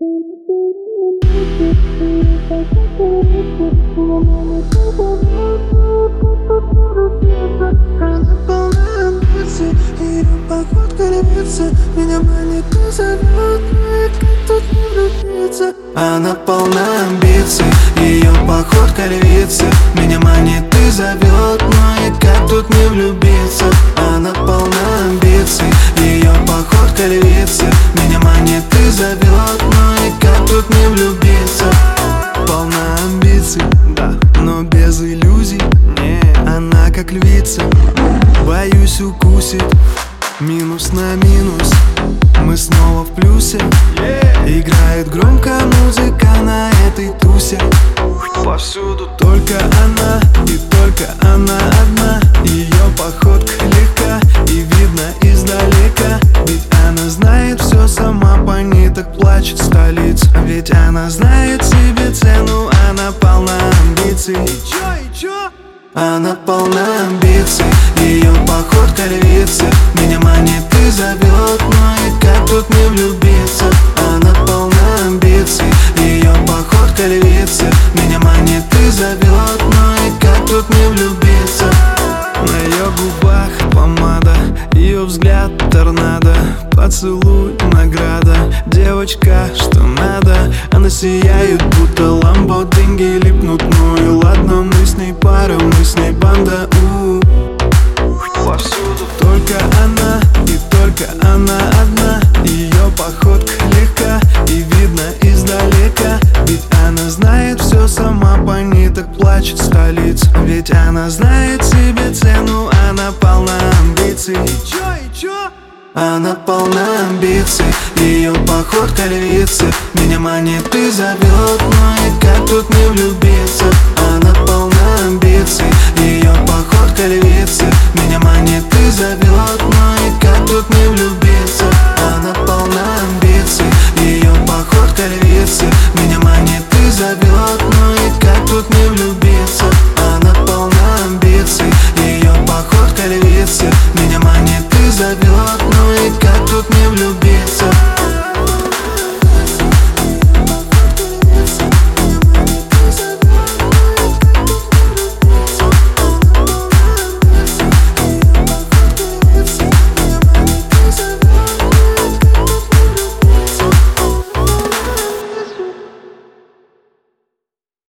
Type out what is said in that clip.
Она полна амбиций, ее походка львица меня манит и зовет, и как тут не влюбиться. Она полна амбиций, ее походка львица меня манит и зовет, но и как тут не влюбиться. Она полна амбиций, ее походка львица меня манит и зовет, но и как тут не влюбиться. Полна амбиций, да, но без иллюзий. Она как львица, боюсь укусит. Минус на минус, мы снова в плюсе. Играет громко музыка на этой тусе. Повсюду только она, и только она одна. Ее походка легка, и видно издалека. Ведь она знает все сама, по ней так плачет столица. Ведь она знает себе цену, она полна амбиций. И чё? Она полна амбиций, ее походка львица меня манит и зовет, но и как тут не влюбиться. Она полна амбиций, ее походка львица меня манит и зовет, но и как тут не влюбиться. На ее губах помада, ее взгляд торнадо, поцелуй награда, девочка, что надо. Она сияет, будто ламбо, деньги липнут, ну и ладно. Мы с ней пара, мы с ней банда, повсюду только она, и только она одна. Ее походка легка, и видно издалека. Ведь она знает все сама, по ней так плачет столица. Ведь она знает себе цену, она полна амбиций. И чё? Она полна амбиций, ее походка львица меня манит и зовет, но и как тут не влюбиться. Она полна амбиций, ее походка львица меня манит и зовет, но и как тут не влюбиться.